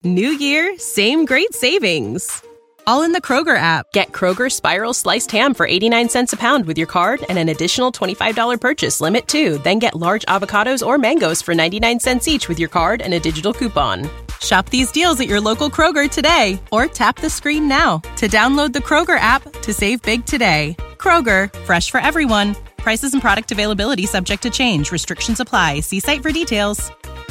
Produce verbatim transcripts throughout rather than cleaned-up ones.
New year, same great savings. All in the Kroger app. Get Kroger Spiral Sliced Ham for eighty-nine cents a pound with your card and an additional twenty-five dollars purchase limit, too. Then get large avocados or mangoes for ninety-nine cents each with your card and a digital coupon. Shop these deals at your local Kroger today or tap the screen now to download the Kroger app to save big today. Kroger, fresh for everyone. Prices and product availability subject to change. Restrictions apply. See site for details.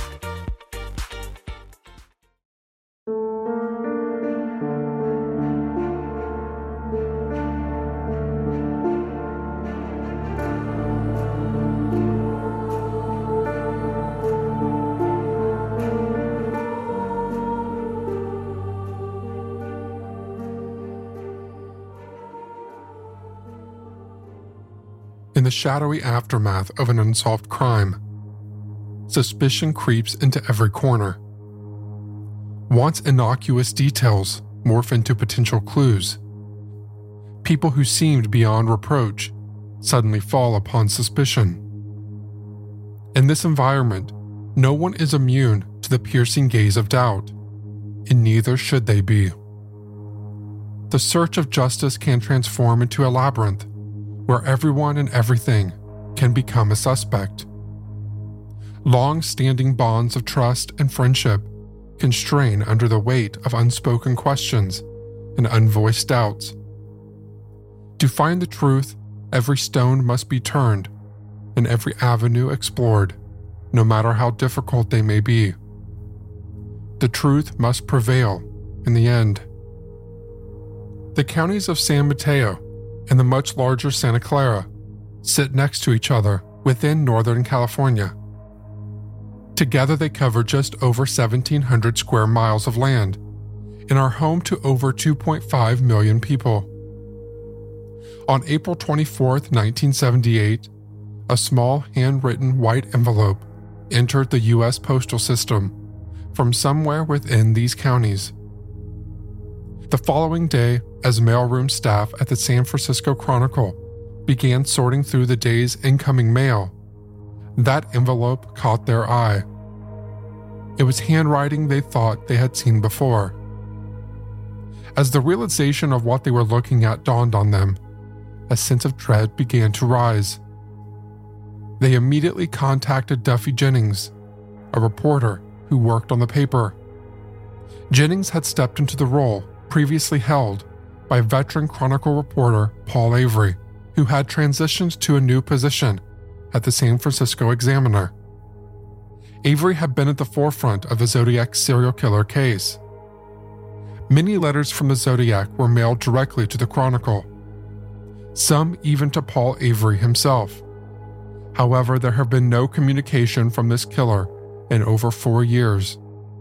In the shadowy aftermath of an unsolved crime, suspicion creeps into every corner. Once innocuous details morph into potential clues. People who seemed beyond reproach suddenly fall upon suspicion. In this environment, no one is immune to the piercing gaze of doubt, and neither should they be. The search of justice can transform into a labyrinth where everyone and everything can become a suspect. Long-standing bonds of trust and friendship can strain under the weight of unspoken questions and unvoiced doubts. To find the truth, every stone must be turned and every avenue explored, no matter how difficult they may be. The truth must prevail in the end. The counties of San Mateo and the much larger Santa Clara sit next to each other within Northern California. Together they cover just over seventeen hundred square miles of land and are home to over two point five million people. On April twenty-fourth, nineteen seventy-eight, a small handwritten white envelope entered the U S postal system from somewhere within these counties. The following day, as mailroom staff at the San Francisco Chronicle began sorting through the day's incoming mail, that envelope caught their eye. It was handwriting they thought they had seen before. As the realization of what they were looking at dawned on them, a sense of dread began to rise. They immediately contacted Duffy Jennings, a reporter who worked on the paper. Jennings had stepped into the role previously held by veteran Chronicle reporter Paul Avery, who had transitioned to a new position at the San Francisco Examiner. Avery had been at the forefront of the Zodiac serial killer case. Many letters from the Zodiac were mailed directly to the Chronicle, some even to Paul Avery himself. However, there had been no communication from this killer in over four years.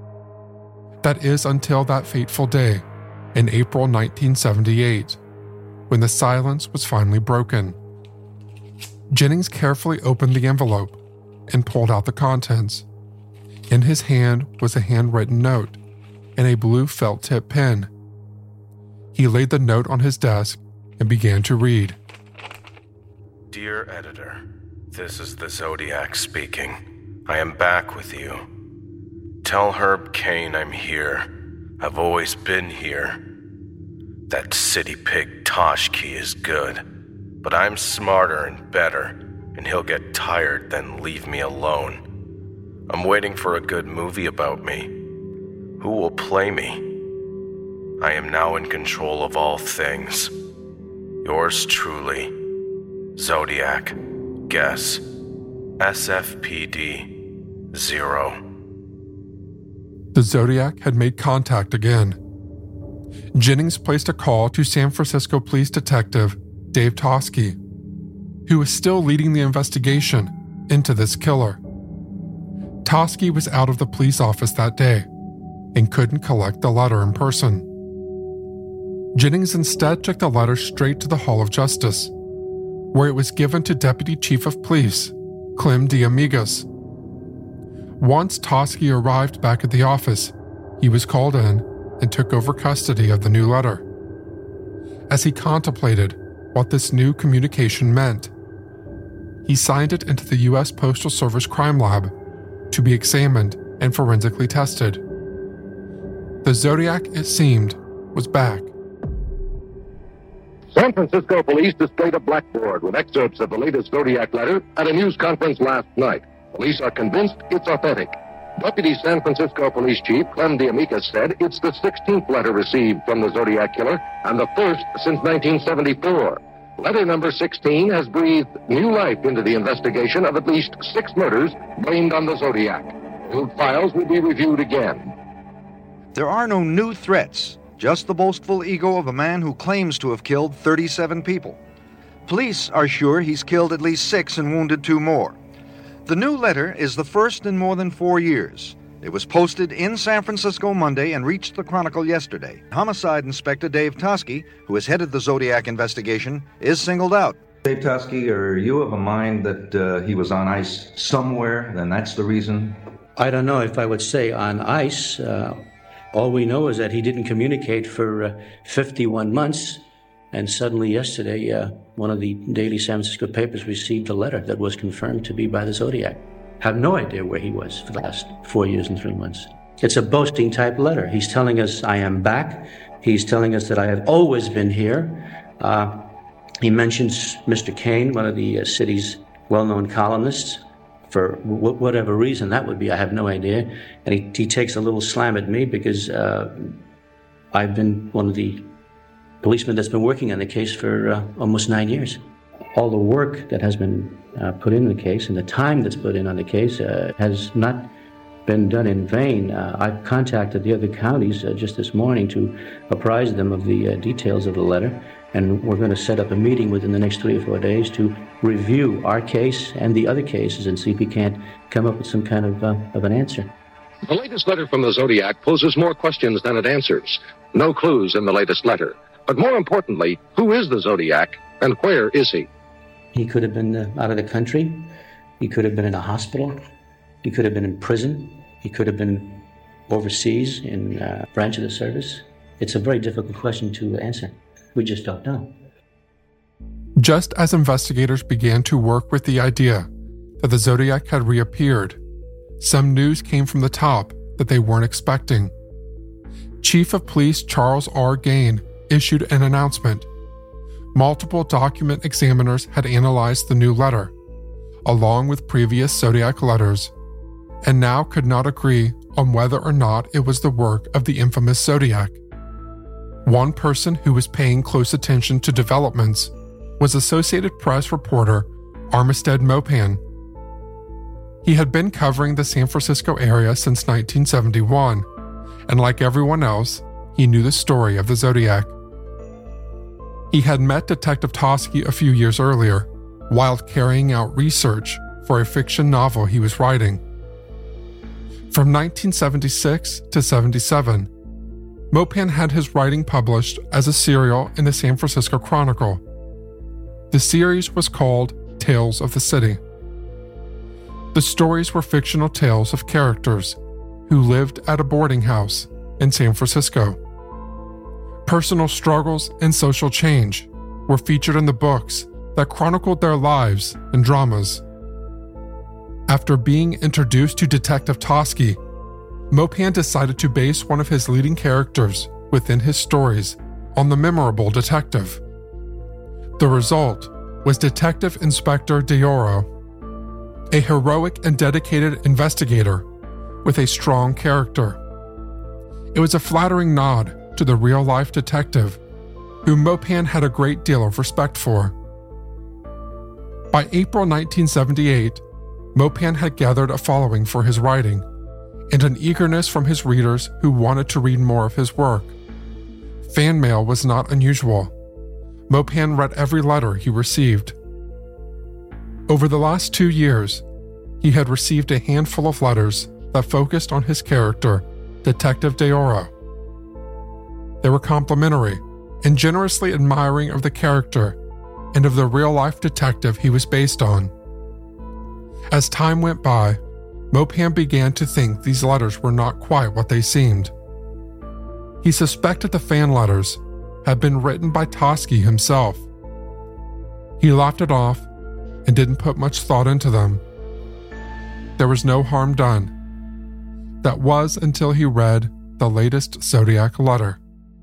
That is until that fateful day in April nineteen seventy-eight, when the silence was finally broken. Jennings carefully opened the envelope and pulled out the contents. In his hand was a handwritten note and a blue felt-tip pen. He laid the note on his desk and began to read. Dear editor, this is the Zodiac speaking. I am back with you. Tell Herb Cain I'm here. I've always been here. That city pig Toshki is good, but I'm smarter and better, and he'll get tired then leave me alone. I'm waiting for a good movie about me. Who will play me? I am now in control of all things. Yours truly, Zodiac, guess, S F P D, zero. The Zodiac had made contact again. Jennings placed a call to San Francisco police detective Dave Toski, who was still leading the investigation into this killer. Toski was out of the police office that day and couldn't collect the letter in person. Jennings instead took the letter straight to the Hall of Justice, where it was given to Deputy Chief of Police Clem D'Amigas. Once Toski arrived back at the office, he was called in and took over custody of the new letter. As he contemplated what this new communication meant, he signed it into the U S Postal Service Crime Lab to be examined and forensically tested. The Zodiac, it seemed, was back. San Francisco police displayed a blackboard with excerpts of the latest Zodiac letter at a news conference last night. Police are convinced it's authentic. Deputy San Francisco Police Chief Clem D'Amica said it's the sixteenth letter received from the Zodiac killer and the first since nineteen seventy-four. Letter number sixteen has breathed new life into the investigation of at least six murders blamed on the Zodiac. Old files will be reviewed again. There are no new threats, just the boastful ego of a man who claims to have killed thirty-seven people. Police are sure he's killed at least six and wounded two more. The new letter is the first in more than four years. It was posted in San Francisco Monday and reached the Chronicle yesterday. Homicide Inspector Dave Toschi, who has headed the Zodiac investigation, is singled out. Dave Toschi, are you of a mind that uh, he was on ice somewhere, and that's the reason? I don't know if I would say on ice. Uh, all we know is that he didn't communicate for uh, fifty-one months, and suddenly yesterday, uh, one of the daily San Francisco papers received a letter that was confirmed to be by the Zodiac. Have no idea where he was for the last four years and three months. It's a boasting type letter. He's telling us I am back. He's telling us that I have always been here. Uh, he mentions Mister Kane, one of the uh, city's well-known columnists, for w- whatever reason that would be. I have no idea. And he, he takes a little slam at me because uh, I've been one of the policemen that's been working on the case for uh, almost nine years. All the work that has been uh, put in the case and the time that's put in on the case uh, has not been done in vain. Uh, I've contacted the other counties uh, just this morning to apprise them of the uh, details of the letter, and we're going to set up a meeting within the next three or four days to review our case and the other cases and see if we can't come up with some kind of, uh, of an answer. The latest letter from the Zodiac poses more questions than it answers. No clues in the latest letter. But more importantly, who is the Zodiac and where is he? He could have been uh, out of the country. He could have been in a hospital. He could have been in prison. He could have been overseas in a branch of the service. It's a very difficult question to answer. We just don't know. Just as investigators began to work with the idea that the Zodiac had reappeared, some news came from the top that they weren't expecting. Chief of Police Charles R. Gain issued an announcement. Multiple document examiners had analyzed the new letter, along with previous Zodiac letters, and now could not agree on whether or not it was the work of the infamous Zodiac. One person who was paying close attention to developments was Associated Press reporter Armistead Maupin. He had been covering the San Francisco area since nineteen seventy-one, and like everyone else, he knew the story of the Zodiac. He had met Detective Toschi a few years earlier while carrying out research for a fiction novel he was writing. From nineteen seventy-six to seventy-seven, Maupin had his writing published as a serial in the San Francisco Chronicle. The series was called Tales of the City. The stories were fictional tales of characters who lived at a boarding house in San Francisco. Personal struggles and social change were featured in the books that chronicled their lives and dramas. After being introduced to Detective Toschi, Maupin decided to base one of his leading characters within his stories on the memorable detective. The result was Detective Inspector D'Oro, a heroic and dedicated investigator with a strong character. It was a flattering nod to the real-life detective, whom Maupin had a great deal of respect for. By April nineteen seventy-eight, Maupin had gathered a following for his writing, and an eagerness from his readers who wanted to read more of his work. Fan mail was not unusual. Maupin read every letter he received. Over the last two years, he had received a handful of letters that focused on his character, Detective D'Oro. They were complimentary and generously admiring of the character and of the real-life detective he was based on. As time went by, Maupin began to think these letters were not quite what they seemed. He suspected the fan letters had been written by Toschi himself. He laughed it off and didn't put much thought into them. There was no harm done. That was until he read the latest Zodiac letter.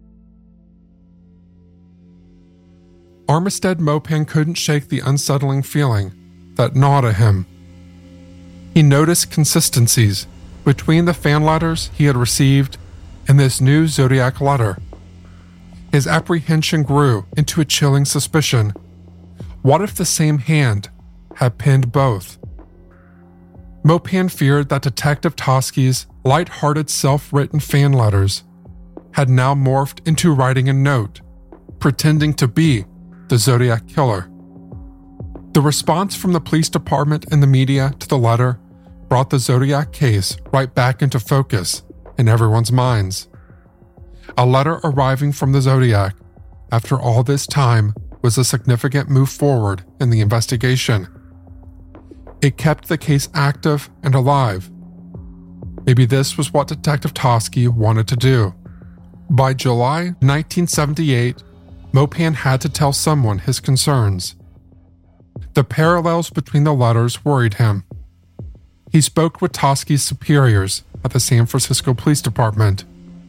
Armistead Maupin couldn't shake the unsettling feeling that gnawed at him. He noticed consistencies between the fan letters he had received and this new Zodiac letter. His apprehension grew into a chilling suspicion. What if the same hand had penned both? Maupin feared that Detective Tosky's light-hearted self-written fan letters had now morphed into writing a note, pretending to be the Zodiac killer. The response from the police department and the media to the letter brought the Zodiac case right back into focus in everyone's minds. A letter arriving from the Zodiac after all this time was a significant move forward in the investigation. It kept the case active and alive. Maybe this was what Detective Tosky wanted to do. By July nineteen seventy-eight, Maupin had to tell someone his concerns. The parallels between the letters worried him. He spoke with Tosky's superiors at the San Francisco Police Department.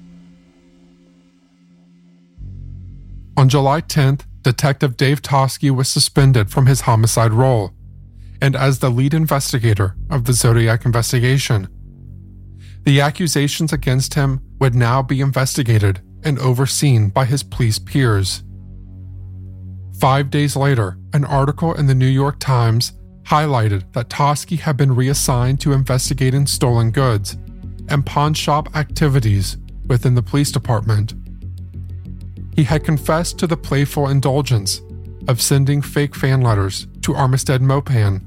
On July tenth, Detective Dave Tosky was suspended from his homicide role, and as the lead investigator of the Zodiac investigation. The accusations against him would now be investigated and overseen by his police peers. Five days later, an article in the New York Times highlighted that Tosky had been reassigned to investigating stolen goods and pawn shop activities within the police department. He had confessed to the playful indulgence of sending fake fan letters to Armistead Maupin.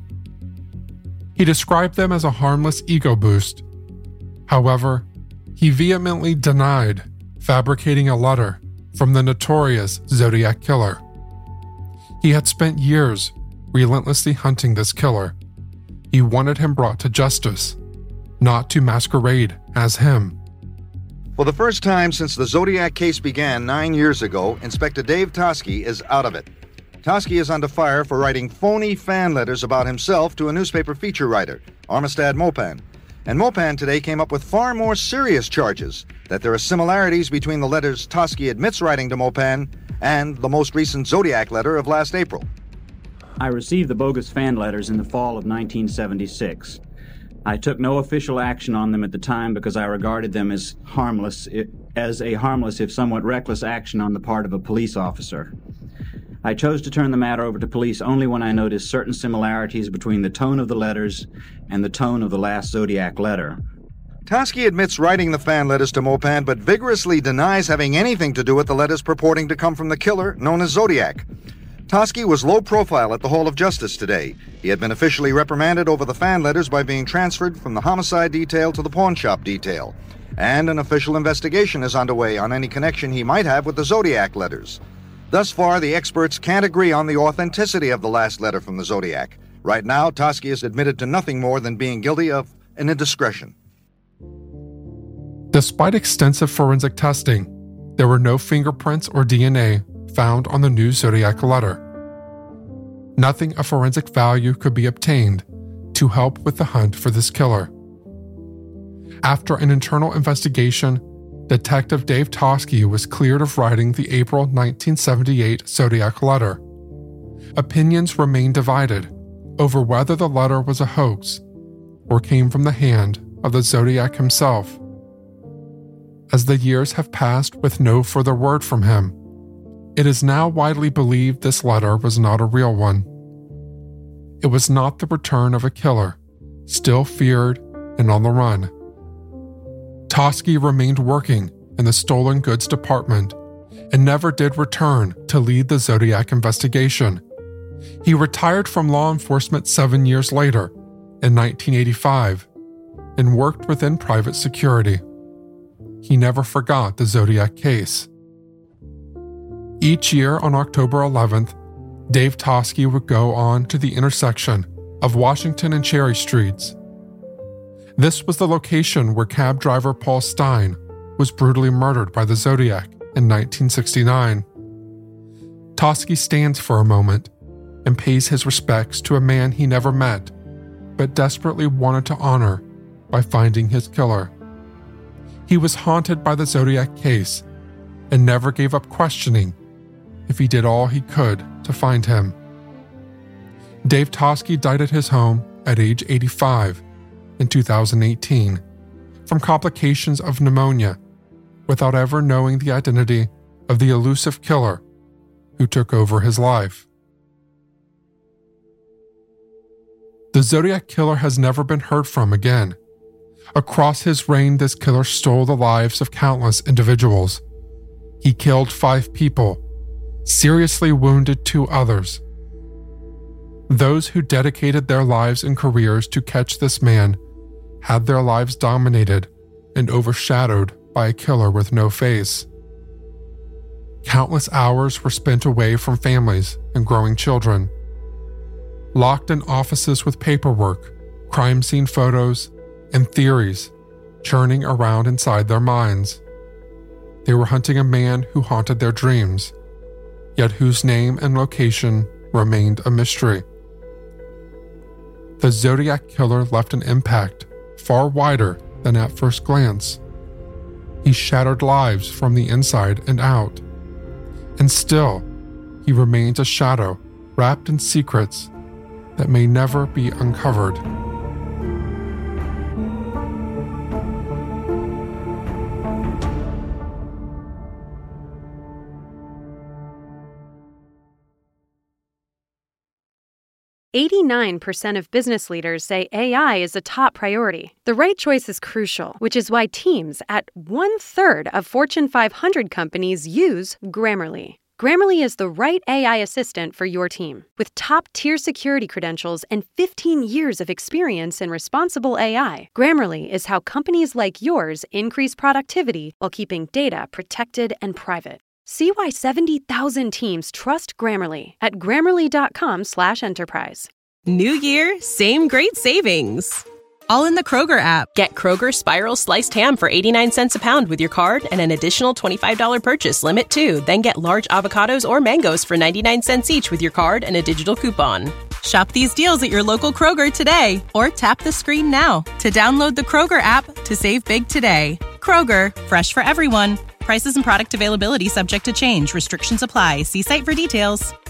He described them as a harmless ego boost. However, he vehemently denied fabricating a letter from the notorious Zodiac killer. He had spent years relentlessly hunting this killer. He wanted him brought to justice, not to masquerade as him. For the first time since the Zodiac case began nine years ago, Inspector Dave Tosky is out of it. Tosky is under fire for writing phony fan letters about himself to a newspaper feature writer, Armistead Maupin. And Maupin today came up with far more serious charges, that there are similarities between the letters Tosky admits writing to Maupin and the most recent Zodiac letter of last April. I received the bogus fan letters in the fall of nineteen seventy-six. I took no official action on them at the time because I regarded them as harmless, as a harmless if somewhat reckless action on the part of a police officer. I chose to turn the matter over to police only when I noticed certain similarities between the tone of the letters and the tone of the last Zodiac letter. Tosky admits writing the fan letters to Maupin, but vigorously denies having anything to do with the letters purporting to come from the killer known as Zodiac. Tosky was low profile at the Hall of Justice today. He had been officially reprimanded over the fan letters by being transferred from the homicide detail to the pawn shop detail. And an official investigation is underway on any connection he might have with the Zodiac letters. Thus far, the experts can't agree on the authenticity of the last letter from the Zodiac. Right now, Tosky is admitted to nothing more than being guilty of an indiscretion. Despite extensive forensic testing, there were no fingerprints or D N A found on the new Zodiac letter. Nothing of forensic value could be obtained to help with the hunt for this killer. After an internal investigation, Detective Dave Tosky was cleared of writing the April nineteen seventy-eight Zodiac letter. Opinions remained divided over whether the letter was a hoax or came from the hand of the Zodiac himself. As the years have passed with no further word from him, it is now widely believed this letter was not a real one. It was not the return of a killer, still feared and on the run. Tosky remained working in the stolen goods department and never did return to lead the Zodiac investigation. He retired from law enforcement seven years later, in nineteen eighty-five, and worked within private security. He never forgot the Zodiac case. Each year on October eleventh, Dave Tosky would go on to the intersection of Washington and Cherry Streets. This was the location where cab driver Paul Stine was brutally murdered by the Zodiac in nineteen sixty-nine. Tosky stands for a moment and pays his respects to a man he never met, but desperately wanted to honor by finding his killer. He was haunted by the Zodiac case and never gave up questioning if he did all he could to find him. Dave Toschi died at his home at age eighty-five in two thousand eighteen from complications of pneumonia without ever knowing the identity of the elusive killer who took over his life. The Zodiac Killer has never been heard from again. Across his reign, this killer stole the lives of countless individuals. He killed five people, seriously wounded two others. Those who dedicated their lives and careers to catch this man had their lives dominated and overshadowed by a killer with no face. Countless hours were spent away from families and growing children, locked in offices with paperwork, crime scene photos, and theories churning around inside their minds. They were hunting a man who haunted their dreams, yet whose name and location remained a mystery. The Zodiac Killer left an impact far wider than at first glance. He shattered lives from the inside and out. And still, he remains a shadow wrapped in secrets that may never be uncovered. eighty-nine percent of business leaders say A I is a top priority. The right choice is crucial, which is why teams at one-third of Fortune five hundred companies use Grammarly. Grammarly is the right A I assistant for your team. With top-tier security credentials and fifteen years of experience in responsible A I, Grammarly is how companies like yours increase productivity while keeping data protected and private. See why seventy thousand teams trust Grammarly at grammarly.com slash enterprise. New year, same great savings. All in the Kroger app. Get Kroger Spiral Sliced Ham for eighty-nine cents a pound with your card and an additional twenty-five dollars purchase limit too. Then get large avocados or mangoes for ninety-nine cents each with your card and a digital coupon. Shop these deals at your local Kroger today or tap the screen now to download the Kroger app to save big today. Kroger, fresh for everyone. Prices and product availability subject to change. Restrictions apply. See site for details.